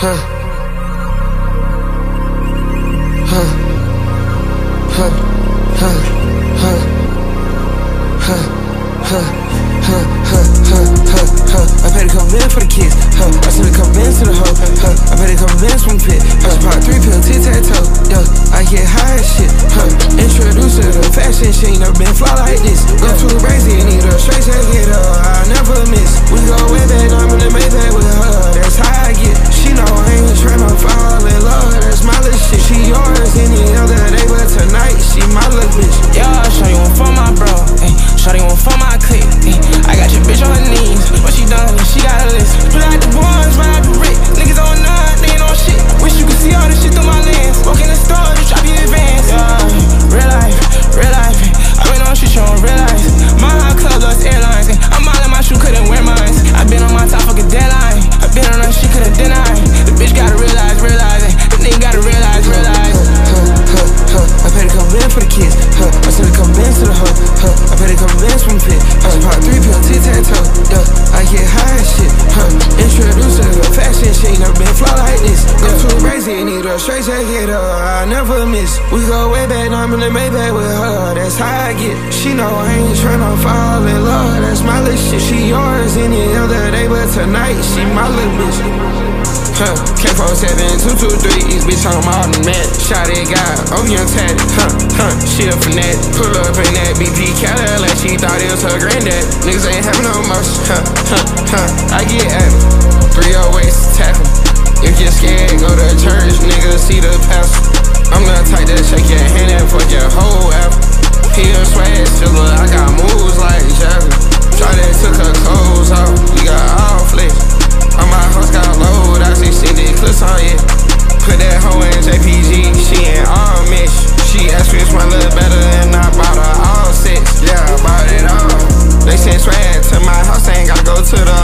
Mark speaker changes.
Speaker 1: Huh. Huh. Huh. Huh. Huh. Huh. Huh. Huh. I paid a couple bands for the kids. Huh. I sent a couple bands to the hoe. Huh. I paid a couple bands from the pit. I just bought 3 pills, tic-tac-toe. Yo, I get high as shit. Huh. Introduced to the fashion shit. Ain't never been fly like this. Go too crazy and need a straight jacket. I never miss. We go way back. I'm in the Maybach with her. That's how I get. She know I ain't tryna fall in love. That's my little shit. She yours any other day, but tonight she my little bitch.
Speaker 2: Yo, shawty want for my bro. Ay, shawty want for my clique. Ay, I got your bitch on her knees. What she done? She got a list. Pull out the ones, ride the Rick. Niggas on none, they ain't on shit. Wish you could see all this shit through my lens. Walk in the store, just drop you advance. Real life, real life. I been on shit you don't realize. My hot club lost airlines. I'm all in my shoe, couldn't wear mine. I been on my top fucking deadline. I been on her, she couldn't deny. The bitch gotta realize, the nigga gotta realize.
Speaker 1: I paid a couple bands for the kids. I sent a couple bands to the hoe. I paid a couple bands from the pit. I just bought 3 pills, tic-tac-toe. Yo, I get high as shit. Introduced to the fashion shit. Ain't never been fly like this. Go too crazy and need a straight jacket. I never miss. We go way back. I'm in the Maybach with her. That's how I get. She know I ain't tryna fall in love. That's my little shit. She yours any other day, but tonight she my little bitch. K47-223, these bitch on my automatic. Shot it, got OVM tatted. She a fanatic. Pull up in that BP Cadillac, she thought it was her granddad. Niggas ain't having no motion. I get at it. 308s tapping. If you're scared, go to church, nigga, see the pastor. I'm the type that shake your hand and fuck your whole app. He a swag stiller, I got moves like Jagger. Shawty took her clothes off, we got all flex. On my house got load, I see CD clips on it. Put that hoe in JPG, she ain't all mix. She asked which one look better and I bought her all 6. Yeah, I bought it all. They sent swag to my house, ain't gotta go to the